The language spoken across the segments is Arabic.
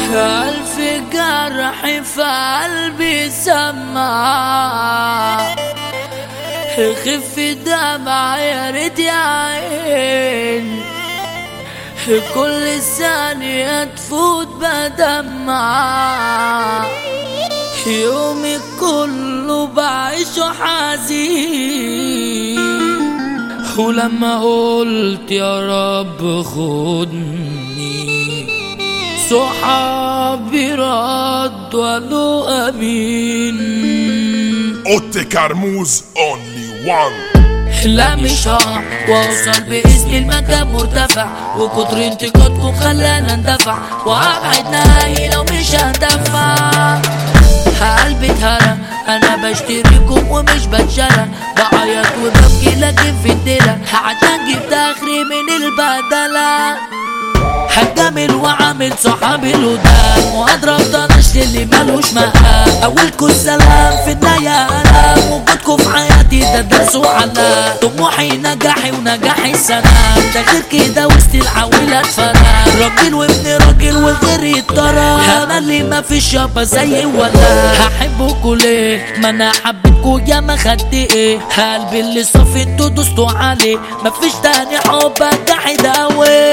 ألف جرح في قلبي سمع، خف دمع يا ريت يا عين، كل ثانية تفوت بدمع، يومي كله بعيشه حزين. ولما قلت يا رب خدني، صحابي ردوا قالوا امين. اوتي كرموز only one. لا مش هقع واوصل باذن المكان مرتفع، وكتر انتقادكم خلانا ندفع، وهبعد نهائي لو مش هندفع. قلبي اتهرى انا بشتريكم ومش بتشرى، بعيط وببكي لكن في الدلة، عشان جبت اخري من البدلة. هتجامل وعامل صحابي الهدام، وهضرب طنش للي مالوش مقام. اولكوا السلام في النهاية الام، وجودكوا في حياتي ده درس وعلام. طموحي نجاحي ونجاحي السلام، ده غير كده وسط العويلة اتفرام. راجل وابن راجل وغيري الطرام، انا اللي مفيش يابا زيي ولا. هحبكوا ليه ما انا حبيتكوا يا ما خدت ايه، قلبي اللي صافي انتوا دوستوا عليه، مفيش تاني حب جاحد اوي.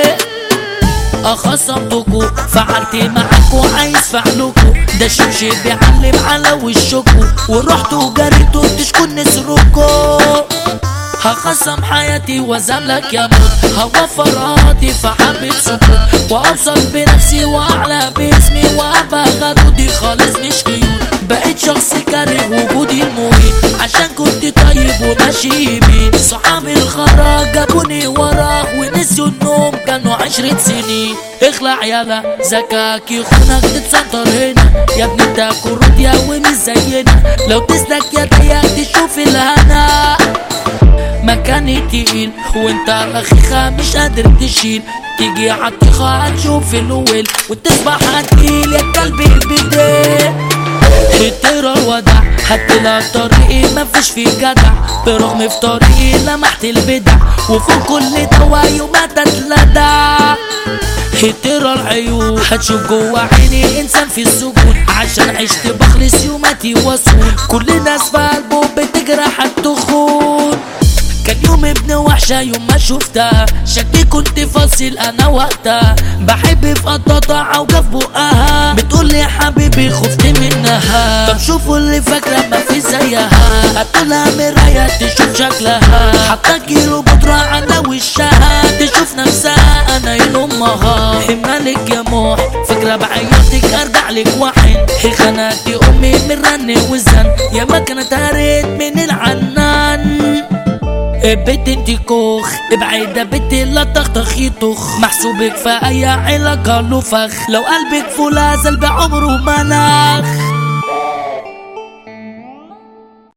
خصمتكو فعلت معاكو عايز فعلكو، ده شمشي بيعلم على وشكو، ورحتوا جريتوا تشكوا نسركو. هخصم حياتي وزملك يا موت، هوفر راحتي فحبيت سكوت، واوصل بنفسي واعلى باسمي، وابقى غدودي خالص مش قيود. بقيت شخص كاره وجودي المريب، عشان كنت طيب وماشي يمين. صحابي الخرا جابوني وراه ونسيوا النوم، كانوا 10 سنين. اخلع يالا زكاك يخونك تتسنطر هنا، يا ابني انت كروتيا ومش زينا. لو تسلك يا ضيق تشوف الهنا، مكاني تقيل وانت رخيخة مش قادر تشيل. تيجي عالطيخة هتشوف الويل، وتصبح هتقيل يا كلب البديل. تقرا الودع هتلاقي طريقي مفيش فيه جدع، برغم في طريقي لمحت البدع، وفوق كل دواي وما تتلدع. تقرا العيون هتشوف جوا عيني انسان في السجون، عشان عشت بخلص يوماتي وصول. كل الناس في قلبه بتجرح التخون، كان يوم ابن وحشة يوم ما شفتها، شكلي كنت فاصل انا وقتها. بحب في قطاطة وجف بقها، بتقولي يا حبيبي خفت منها. طب شوفوا اللي فاكرة ما في زيها، هتقولها مراية تشوف شكلها، حتى كيلو بودرة على وشها، تشوف نفسها انا ين امها. مالك يا موح فاكرة بعيطك ارجع لك وحن، خناتي امي من رن وزن، يا ما كانت هريت من العنان. بنت انتي كوخ ابعد بنت لا تخطخ يطخ، محسوبك في اي علاقة له فخ، لو قلبك فول ازل بعمره مناخ.